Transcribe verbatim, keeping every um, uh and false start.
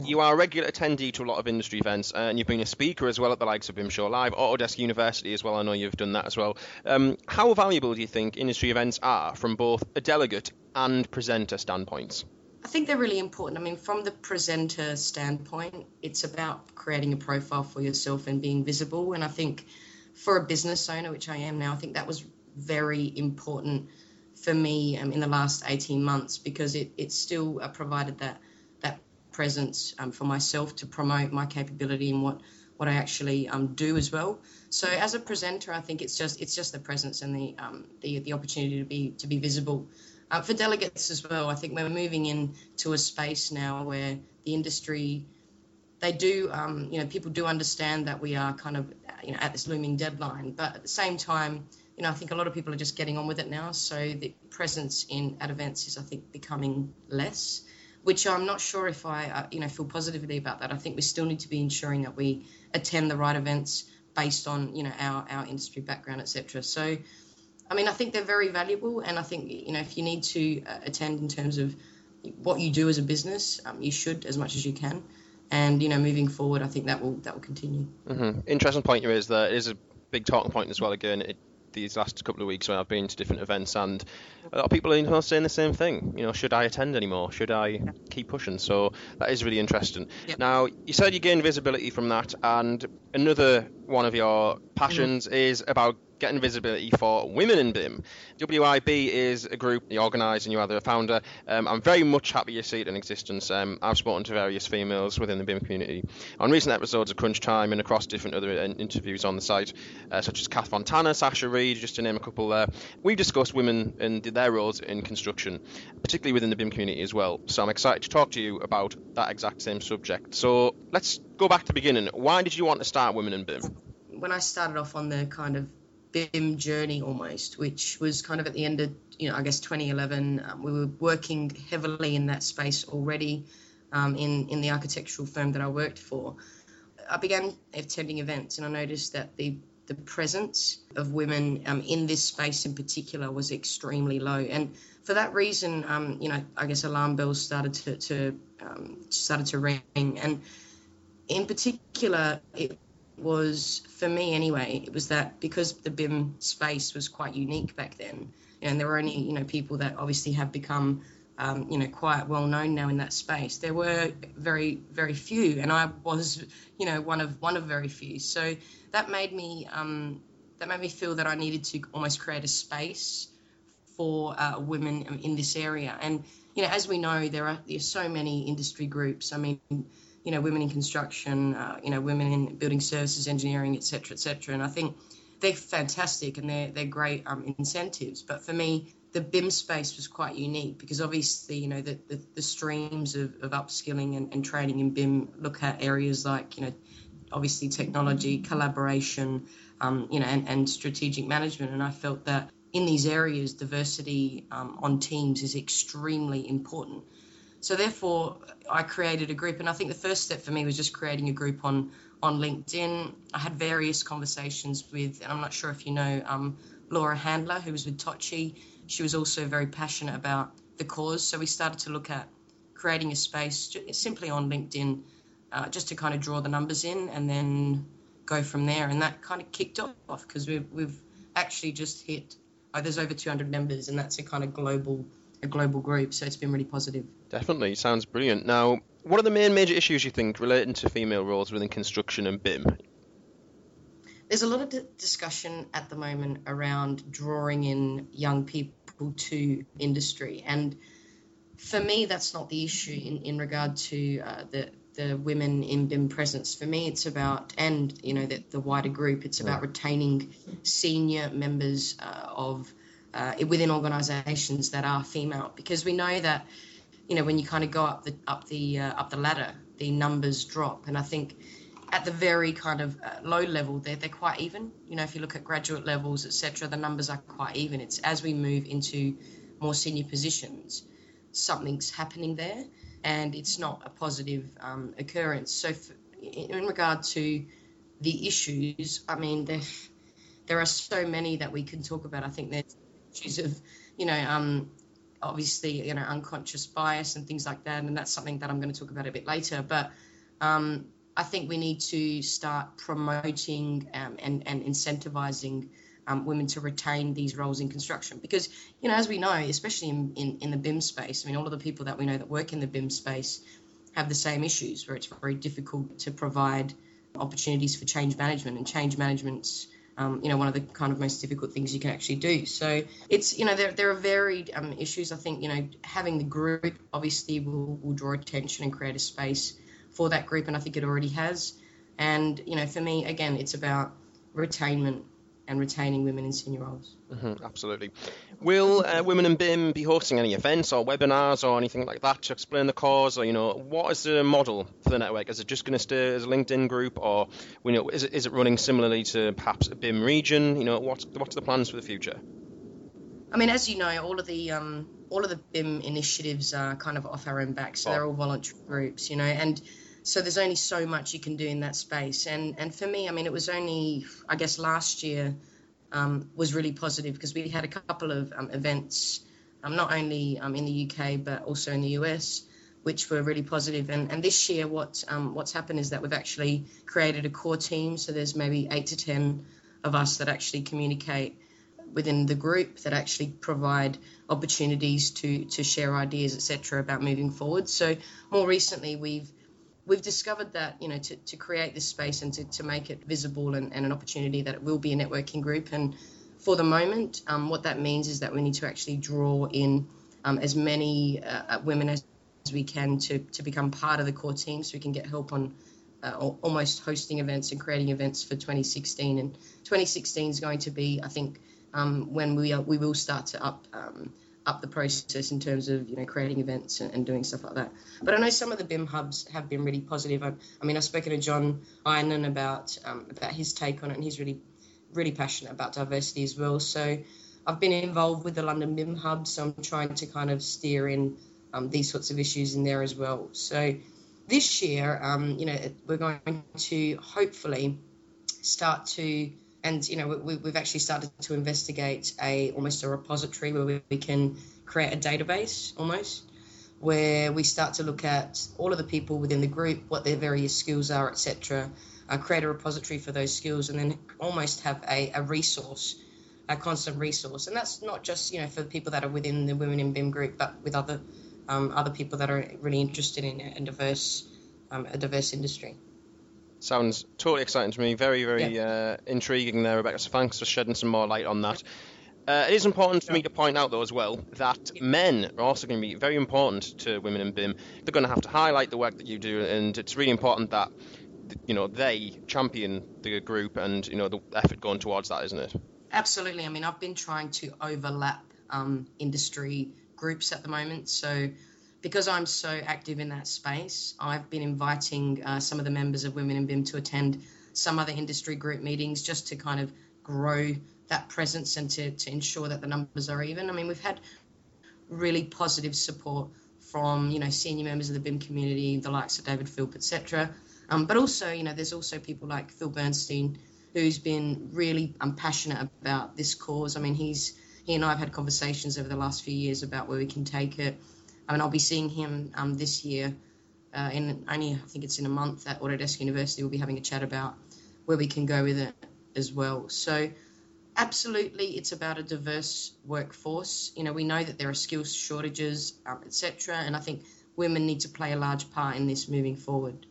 You are a regular attendee to a lot of industry events, uh, and you've been a speaker as well at the likes of BIM Show Live, Autodesk University as well. I know you've done that as well. Um, how valuable do you think industry events are from both a delegate and presenter standpoints? I think they're really important. I mean, from the presenter standpoint, it's about creating a profile for yourself and being visible. And I think for a business owner, which I am now, I think that was very important for me um, in the last eighteen months, because it, it still uh, provided that that presence um, for myself to promote my capability and what, what I actually um, do as well. So as a presenter, I think it's just it's just the presence and the um, the, the opportunity to be to be visible. Uh, for delegates as well, I think we're moving into a space now where the industry, they do, um, you know, people do understand that we are kind of, you know, at this looming deadline. But at the same time, you know, I think a lot of people are just getting on with it now. So the presence in at events is, I think, becoming less, which I'm not sure if I, uh, you know, feel positively about that. I think we still need to be ensuring that we attend the right events based on, you know, our, our industry background, et cetera. So, I mean, I think they're very valuable, and I think, you know, if you need to uh, attend in terms of what you do as a business, um, you should as much as you can. And, you know, moving forward, I think that will that will continue. Mm-hmm. Interesting point here is that it is a big talking point as well. Again, it, these last couple of weeks when I've been to different events, and a lot of people are you know, saying the same thing. You know, should I attend anymore? Should I keep pushing? So that is really interesting. Yep. Now, you said you gained visibility from that, and another one of your passions mm-hmm. is about getting visibility for women in BIM. W I B is a group you organise and you are the founder. Um, I'm very much happy you see it in existence. Um, I've spoken to various females within the BIM community on recent episodes of Crunch Time and across different other interviews on the site, uh, such as Kath Fontana, Sasha Reed, just to name a couple there. We've discussed women and their roles in construction, particularly within the BIM community as well. So I'm excited to talk to you about that exact same subject. So let's go back to the beginning. Why did you want to start Women in BIM? When I started off on the kind of BIM journey almost, which was kind of at the end of, you know, I guess twenty eleven. Um, we were working heavily in that space already um, in, in the architectural firm that I worked for. I began attending events and I noticed that the, the presence of women um, in this space in particular was extremely low. And for that reason, um, you know, I guess alarm bells started to, to um, started to ring. And in particular, it was, for me anyway, it was that because the BIM space was quite unique back then, and there were only, you know, people that obviously have become, um, you know, quite well known now in that space. There were very, very few, and I was, you know, one of one of very few. So that made me, um, that made me feel that I needed to almost create a space for uh, women in this area. And, you know, as we know, there are there's so many industry groups. I mean, you know, women in construction, uh, you know, women in building services, engineering, et cetera, et cetera. And I think they're fantastic and they're, they're great um, incentives. But for me, the BIM space was quite unique because obviously, you know, the, the, the streams of, of upskilling and, and training in BIM look at areas like, you know, obviously technology, collaboration, um, you know, and, and strategic management. And I felt that in these areas, diversity um, on teams is extremely important. So therefore, I created a group, and I think the first step for me was just creating a group on, on LinkedIn. I had various conversations with, and I'm not sure if you know, um, Laura Handler, who was with Tochi. She was also very passionate about the cause. So we started to look at creating a space simply on LinkedIn, uh, just to kind of draw the numbers in and then go from there. And that kind of kicked off because we've, we've actually just hit, oh, there's over two hundred members, and that's a kind of global a global group, so it's been really positive. Definitely, sounds brilliant. Now, what are the main major issues you think relating to female roles within construction and BIM? There's a lot of d- discussion at the moment around drawing in young people to industry, and for me, that's not the issue in, in regard to uh, the the women in BIM presence. For me, it's about, and you know, the, the wider group, it's about retaining senior members uh, of Uh, within organisations that are female, because we know that, you know, when you kind of go up the up the uh, up the ladder, the numbers drop, and I think at the very kind of uh, low level, they're they're quite even. You know, if you look at graduate levels, et cetera, the numbers are quite even. It's as we move into more senior positions, something's happening there, and it's not a positive um, occurrence. So, for, in regard to the issues, I mean, there there are so many that we can talk about. I think there's issues of, you know, um, obviously, you know, unconscious bias and things like that. And that's something that I'm going to talk about a bit later. But um, I think we need to start promoting um, and, and incentivizing um, women to retain these roles in construction. Because, you know, as we know, especially in, in, in the B I M space, I mean, all of the people that we know that work in the B I M space have the same issues, where it's very difficult to provide opportunities for change management, and change management's Um, you know, one of the kind of most difficult things you can actually do. So it's, you know, there, there are varied um, issues. I think, you know, having the group obviously will, will draw attention and create a space for that group, and I think it already has. And, you know, for me, again, it's about retainment and retaining women in senior roles. Mm-hmm, absolutely. Will uh, Women in B I M be hosting any events or webinars or anything like that to explain the cause? Or, you know, what is the model for the network? Is it just going to stay as a LinkedIn group, or, you know, is it is it running similarly to perhaps a B I M region? You know, what's what's the plans for the future? I mean, as you know, all of the um, all of the B I M initiatives are kind of off our own back, so oh. they're all voluntary groups, you know, and so there's only so much you can do in that space. And and for me, I mean, it was only, I guess, last year um, was really positive, because we had a couple of um, events, um, not only um, in the U K but also in the U S, which were really positive. And and this year, what um, what's happened is that we've actually created a core team. So there's maybe eight to ten of us that actually communicate within the group, that actually provide opportunities to to share ideas, et cetera, about moving forward. So more recently, we've we've discovered that, you know, to, to create this space and to, to make it visible and, and an opportunity, that it will be a networking group. And for the moment, um, what that means is that we need to actually draw in um, as many uh, women as we can to, to become part of the core team, so we can get help on uh, almost hosting events and creating events for twenty sixteen. And twenty sixteen is going to be, I think, um, when we are, we will start to up um, up the process in terms of, you know, creating events and, and doing stuff like that. But I know some of the B I M hubs have been really positive. I, I mean, I've spoken to John Inan about um, about his take on it, and he's really, really passionate about diversity as well. So I've been involved with the London B I M hub, so I'm trying to kind of steer in um, these sorts of issues in there as well. So this year, um, you know, we're going to hopefully start to, and, you know, we, we've actually started to investigate a almost a repository where we, we can create a database almost, where we start to look at all of the people within the group, what their various skills are, et cetera, uh, create a repository for those skills, and then almost have a, a resource, a constant resource. And that's not just, you know, for the people that are within the Women in B I M group, but with other um, other people that are really interested in a diverse, um, a diverse industry. Sounds totally exciting to me. Very, very yeah. uh, intriguing there, Rebecca. So thanks for shedding some more light on that. Uh, it is important for me to point out, though, as well, that yeah. men are also going to be very important to Women in B I M. They're going to have to highlight the work that you do, and it's really important that, you know, they champion the group and, you know, the effort going towards that, isn't it? Absolutely. I mean, I've been trying to overlap um, industry groups at the moment. So because I'm so active in that space, I've been inviting uh, some of the members of Women in B I M to attend some other industry group meetings, just to kind of grow that presence and to, to ensure that the numbers are even. I mean, we've had really positive support from, you know, senior members of the B I M community, the likes of David Philp, et cetera. Um, but also, you know, there's also people like Phil Bernstein, who's been really um, passionate about this cause. I mean, he's he and I have had conversations over the last few years about where we can take it. I mean, I'll be seeing him um, this year uh, in only, I think it's in a month, at Autodesk University. We'll be having a chat about where we can go with it as well. So absolutely, it's about a diverse workforce. You know, we know that there are skills shortages, um, et cetera, and I think women need to play a large part in this moving forward.